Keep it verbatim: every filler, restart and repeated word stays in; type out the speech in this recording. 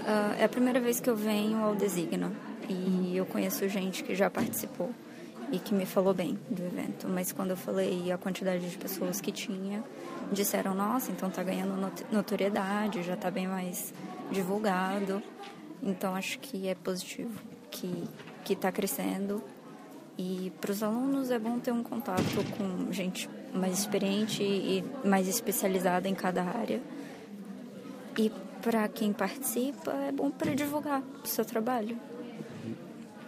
Uh, é a primeira vez que eu venho ao Designo e eu conheço gente que já participou e que me falou bem do evento, mas quando eu falei a quantidade de pessoas que tinha, disseram, nossa, então tá ganhando notoriedade, já tá bem mais divulgado, então acho que é positivo, que que tá crescendo, e para os alunos é bom ter um contato com gente mais experiente e mais especializada em cada área, e para quem participa é bom para divulgar o seu trabalho.